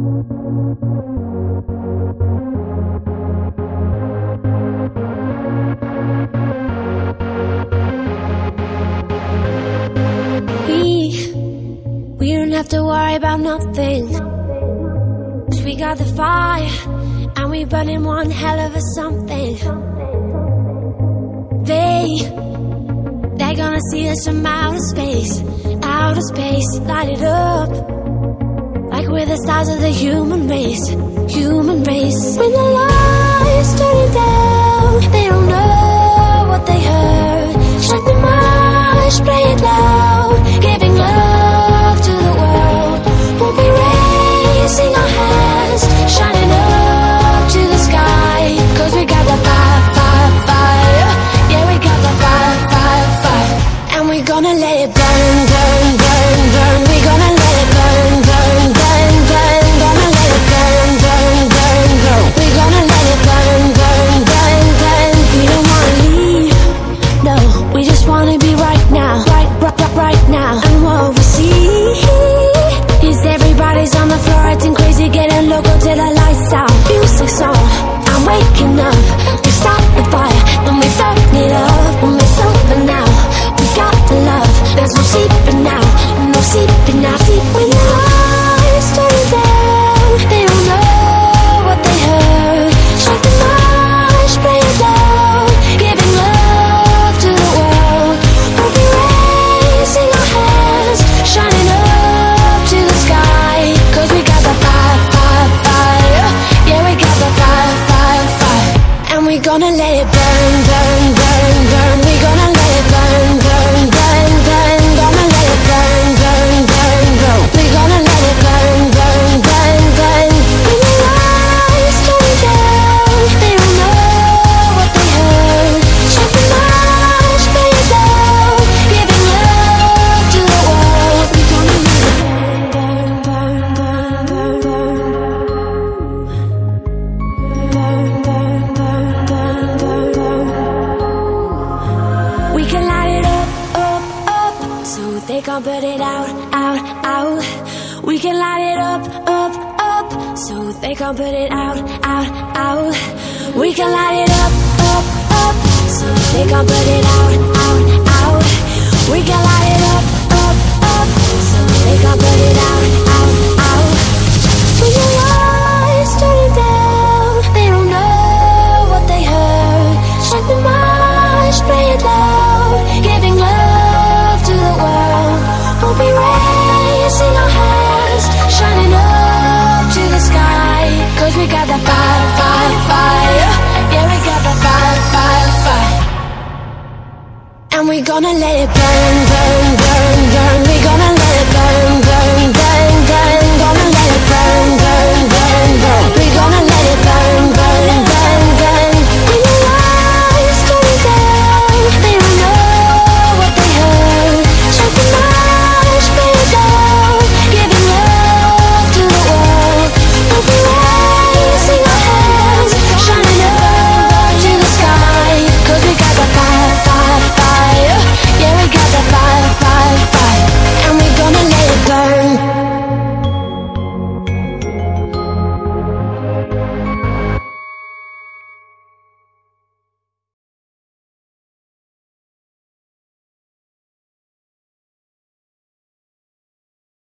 We don't have to worry about nothing, 'cause we got the fire, and we burning one hell of a something. They're gonna see us from outer space, light it up, like we're the stars of the human race. When the lights turn down, they don't know what they heard. Strike the march, play it loud, giving love to the world. We'll be raising our hands, shining up to the sky, 'cause we got the fire, fire, fire. Yeah, we got the fire, fire, fire. And we're gonna let it burn, burn, burn, burn. We're gonna let it burn, burn, burn, burn. Gonna let it burn, burn, burn, burn. We're gonna let it burn, burn, burn, burn. We don't wanna leave, no, we just wanna be right now, right now. And what we see is everybody's on the floor acting crazy, getting loco till the lights out. Music's on, I'm waking up. We start the fire, then we burn it up. When we're sober now, we got the love. There's no sleeping now, no sleeping now. When the lights turn down, they don't know what they heard. Strike the march, play it loud, giving love to the world. We'll be raising our hands, shining up to the sky, 'cause we got the fire, fire, fire. Yeah, we got the fire, fire, fire. And we're gonna let it burn, burn, burn, burn. We're gonna let it burn, burn, burn, burn. Gonna let it burn, burn, burn, burn. We're gonna let it burn, burn, burn, burn. When the lights turn down, they don't know what they heard. Strike the march, play it loud, giving love to the world. We're gonna let it burn, burn, burn, burn, burn, burn, burn, burn, burn, burn, burn. We can light it up, up, up, so they can't put it out, out, out. We can light it up, up, up, so they can't put it out, out, out. We can light it up, up, up, so they can't put it out, out, out. We can light it up, up, up, so they can't put it out, out, out. When the lights turn down, they don't know what they heard. Strike the march, play it loud, giving love to the world. We'll be raising our hands, shining up to the sky, 'cause we got the fire, fire, fire. Yeah, we got the fire, fire, fire. And we're gonna let it burn, burn, burn.